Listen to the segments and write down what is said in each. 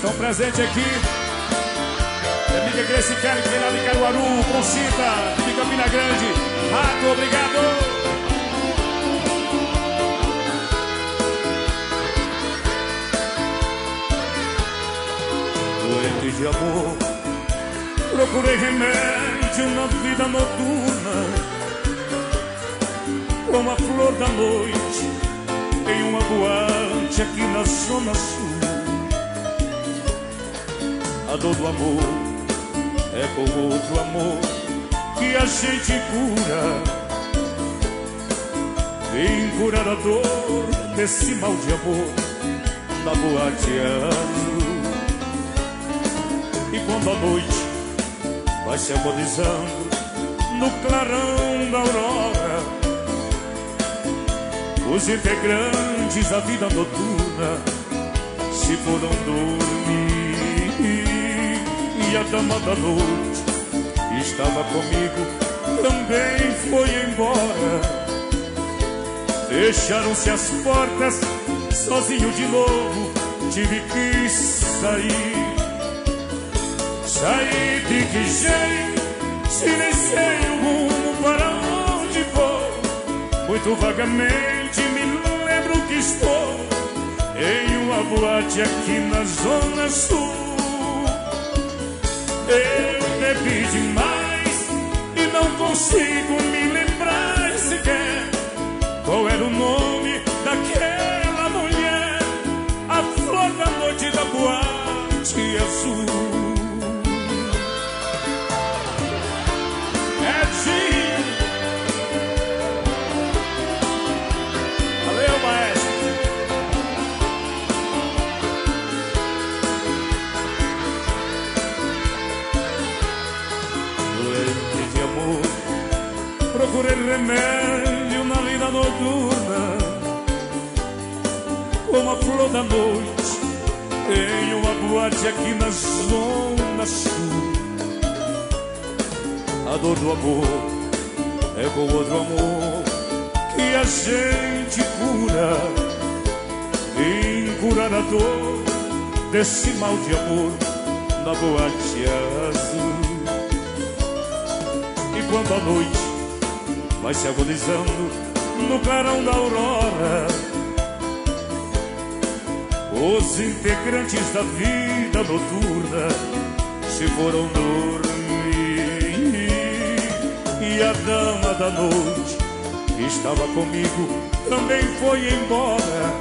estão presentes aqui. Amiga Grace Kelly, que vem lá de Caruaru, Conchita, de Campina Grande. Rato, obrigado. Doente de amor, procurei remédio na vida noturna, como a flor da noite em uma boate aqui na Zona Sul. A dor do amor é com outro amor que a gente cura. Vem curar a dor desse mal de amor na boate azul. E quando a noite vai se agonizando no clarão da aurora, os integrantes da vida noturna se foram dormir. E a dama da noite que estava comigo também foi embora. Fecharam-se as portas, sozinho de novo tive que sair. Saí de que jeito, se nem sei o rumo para onde vou. Muito vagamente me lembro que estou em uma boate aqui na Zona Sul. Eu bebi demais e não consigo me lembrar sequer qual era o nome daquela mulher, a flor da noite da boate azul. Valeu, maestro. Doente de amor, procurei remédio na vida noturna, como a flor da noite em uma boate aqui na Zona Sul. A dor do amor é com outro amor que a gente cura. Vem curar a dor desse mal de amor na boate azul. E quando a noite vai se agonizando no clarão da aurora, os integrantes da vida noturna se foram dormir. E a dama da noite que estava comigo também foi embora.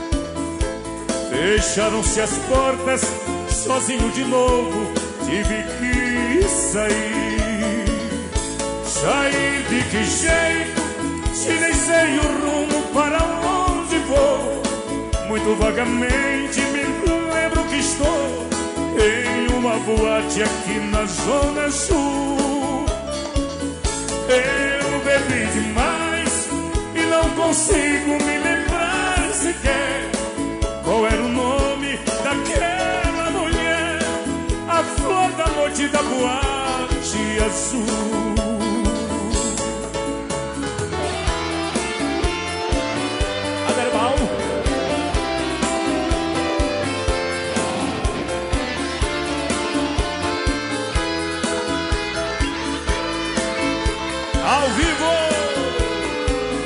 Fecharam-se as portas, sozinho de novo tive que sair. Sair de que jeito, se nem sei o rumo para onde vou. Muito vagamente me lembro que estou em uma boate aqui na Zona Sul. Eu bebi demais e não consigo me lembrar sequer qual era o nome daquela mulher, a flor da noite da boate azul.